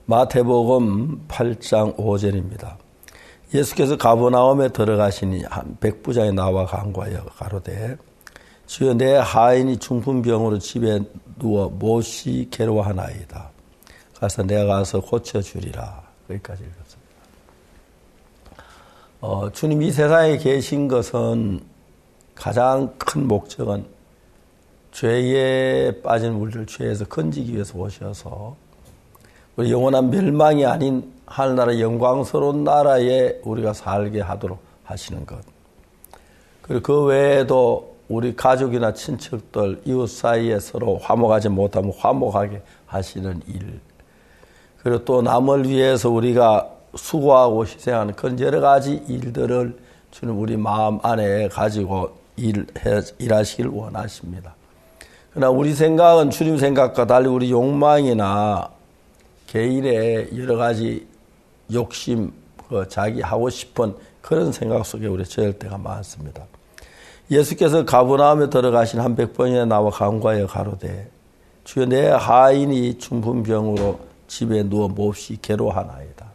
마태복음 8장 5절입니다. 예수께서 가버나움에 들어가시니 한 백부장이 나와 간구하여 가로되 주여 내 하인이 중풍병으로 집에 누워 몹시 괴로워하나이다. 가서 내가 가서 고쳐주리라. 여기까지 읽었습니다. 주님 이 세상에 계신 것은 가장 큰 목적은 죄에 빠진 우리를 죄에서 건지기 위해서 오셔서 우리 영원한 멸망이 아닌 하늘나라 영광스러운 나라에 우리가 살게 하도록 하시는 것. 그리고 그 외에도 우리 가족이나 친척들, 이웃 사이에 서로 화목하지 못하면 화목하게 하시는 일. 그리고 또 남을 위해서 우리가 수고하고 희생하는 그런 여러 가지 일들을 주님 우리 마음 안에 가지고 일하시길 원하십니다. 그러나 우리 생각은 주님 생각과 달리 우리 욕망이나 개인의 여러 가지 욕심, 자기 하고 싶은 그런 생각 속에 우리 처할 때가 많습니다. 예수께서 가버나움에 들어가신 한 백번이나 나와 간구하여 가로되 주여 내 하인이 중풍병으로 집에 누워 몹시 괴로워하나이다.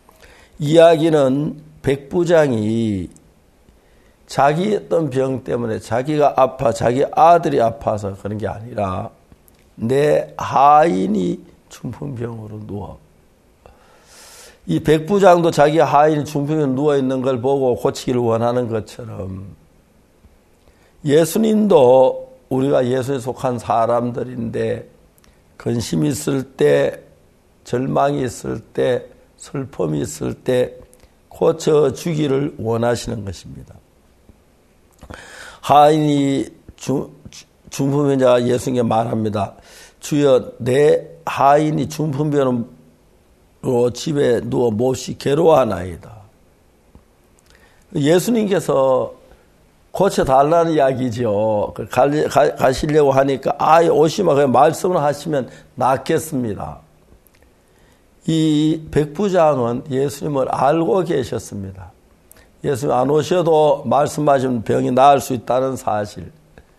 이야기는 백부장이 자기 어떤 병 때문에 자기가 아파, 자기 아들이 아파서 그런 게 아니라 내 하인이 중풍병으로 누워. 이 백부장도 자기 하인이 중풍병으로 누워있는 걸 보고 고치기를 원하는 것처럼 예수님도 우리가 예수에 속한 사람들인데 근심이 있을 때, 절망이 있을 때, 슬픔이 있을 때 고쳐주기를 원하시는 것입니다. 하인이 중풍병자가 예수님께 말합니다. 주여 내 하인이 중풍병으로 집에 누워 몹시 괴로워하나이다. 예수님께서 고쳐달라는 이야기죠. 가시려고 하니까 아예 오시면 그냥 말씀을 하시면 낫겠습니다. 이 백부장은 예수님을 알고 계셨습니다. 예수님 안 오셔도 말씀하시면 병이 나을 수 있다는 사실.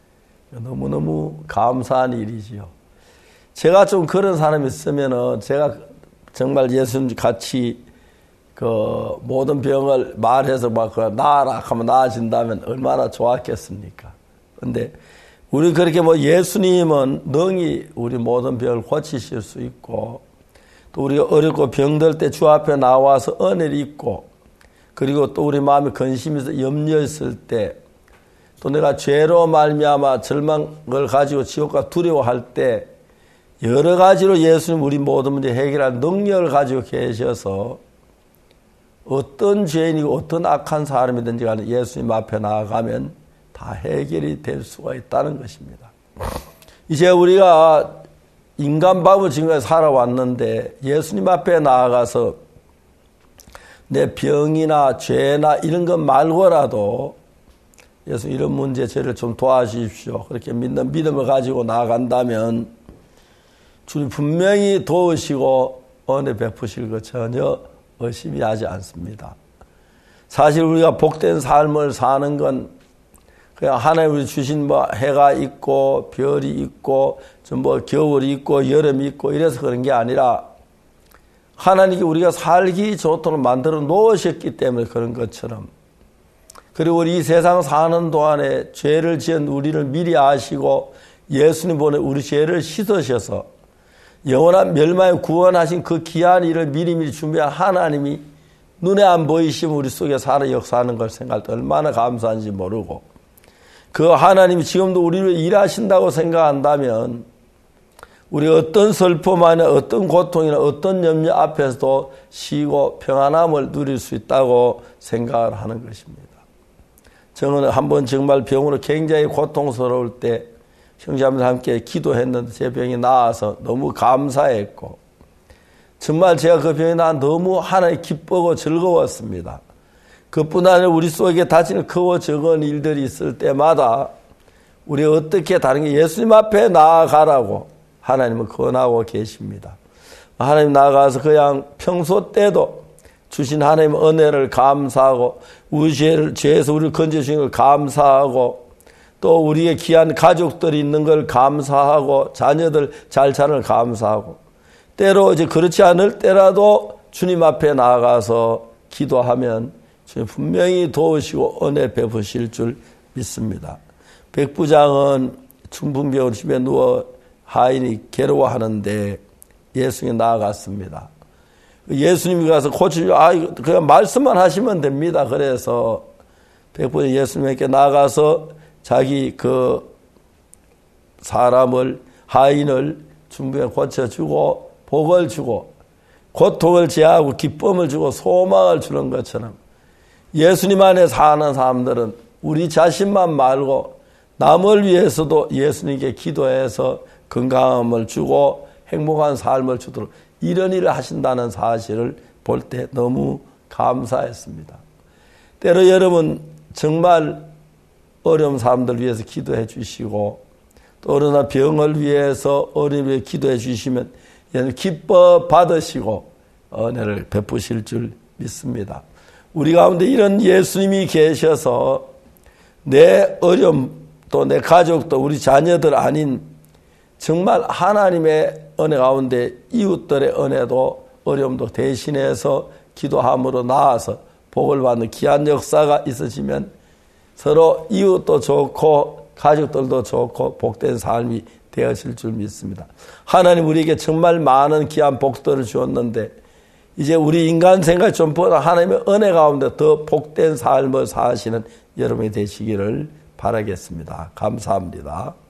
너무너무 감사한 일이지요. 제가 좀 그런 사람이 있으면은 제가 정말 예수님 같이 모든 병을 말해서 나아라 하면 나아진다면 얼마나 좋았겠습니까? 근데 우리 그렇게 예수님은 능히 우리 모든 병을 고치실 수 있고 또 우리가 어렵고 병들 때 주 앞에 나와서 은혜를 입고 그리고 또 우리 마음에 근심이 있어 염려했을 때 또 내가 죄로 말미암아 절망을 가지고 지옥과 두려워할 때 여러 가지로 예수님 우리 모든 문제 해결할 능력을 가지고 계셔서 어떤 죄인이고 어떤 악한 사람이든지 간에 예수님 앞에 나아가면 다 해결이 될 수가 있다는 것입니다. 이제 우리가 인간밥을 지금까지 살아왔는데 예수님 앞에 나아가서 내 병이나 죄나 이런 것 말고라도 예수 이런 문제 저를 좀 도와주십시오. 그렇게 믿는 믿음을 가지고 나아간다면 주님 분명히 도우시고 은혜 베푸실 것 전혀 의심이 하지 않습니다. 사실 우리가 복된 삶을 사는 건 그냥 하나님 우리 주신 해가 있고 별이 있고 좀 겨울이 있고 여름이 있고 이래서 그런 게 아니라 하나님이 우리가 살기 좋도록 만들어 놓으셨기 때문에 그런 것처럼 그리고 우리 이 세상 사는 동안에 죄를 지은 우리를 미리 아시고 예수님 보내 우리 죄를 씻으셔서 영원한 멸망에 구원하신 그 귀한 일을 미리미리 준비한 하나님이 눈에 안 보이시면 우리 속에 살아 역사하는 걸 생각할 때 얼마나 감사한지 모르고 그 하나님이 지금도 우리를 일하신다고 생각한다면 우리 어떤 슬픔이나 어떤 고통이나 어떤 염려 앞에서도 쉬고 평안함을 누릴 수 있다고 생각을 하는 것입니다. 저는 한번 정말 병으로 굉장히 고통스러울 때 형제자매들 함께 기도했는데 제 병이 나아서 너무 감사했고 정말 제가 그 병이 나아 너무 하나님 기쁘고 즐거웠습니다. 그뿐 아니라 우리 속에 다치는 크고 적은 일들이 있을 때마다 우리 어떻게 다른 게 예수님 앞에 나아가라고 하나님은 권하고 계십니다. 하나님 나아가서 그냥 평소 때도 주신 하나님의 은혜를 감사하고 우리 죄에서 우리를 건져주신 걸 감사하고 또 우리의 귀한 가족들이 있는 걸 감사하고 자녀들 잘 자는 걸 감사하고 때로 이제 그렇지 않을 때라도 주님 앞에 나아가서 기도하면 주님 분명히 도우시고 은혜 베푸실 줄 믿습니다. 백부장은 중풍병원 집에 누워 하인이 괴로워하는데 예수님이 나아갔습니다. 예수님이 가서 고치려, 그냥 말씀만 하시면 됩니다. 그래서 백부장이 예수님께 나아가서 자기 그 사람을, 하인을 중풍에 고쳐주고 복을 주고 고통을 제하고 기쁨을 주고 소망을 주는 것처럼 예수님 안에 사는 사람들은 우리 자신만 말고 남을 위해서도 예수님께 기도해서 건강함을 주고 행복한 삶을 주도록 이런 일을 하신다는 사실을 볼 때 너무 감사했습니다. 때로 여러분 정말 어려운 사람들 위해서 기도해 주시고 또 어느 병을 위해서 어려움을 위해 기도해 주시면 기뻐 받으시고 은혜를 베푸실 줄 믿습니다. 우리 가운데 이런 예수님이 계셔서 내 어려움 또 내 가족도 우리 자녀들 아닌 정말 하나님의 은혜 가운데 이웃들의 은혜도 어려움도 대신해서 기도함으로 나아서 복을 받는 귀한 역사가 있어지면 서로 이웃도 좋고 가족들도 좋고 복된 삶이 되어질 줄 믿습니다. 하나님 우리에게 정말 많은 귀한 복들을 주었는데 이제 우리 인간 생각 전보다 하나님의 은혜 가운데 더 복된 삶을 사시는 여러분이 되시기를 바라겠습니다. 감사합니다.